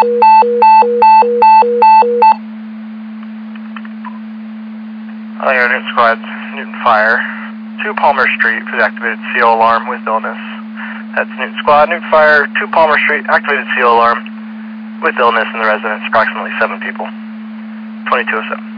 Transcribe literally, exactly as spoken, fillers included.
Hello, Newton Squad, Newton Fire, two Palmer Street for the activated C O alarm with illness. That's Newton Squad, Newton Fire, two Palmer Street, activated C O alarm with illness in the residence, approximately seven people. twenty-two oh seven.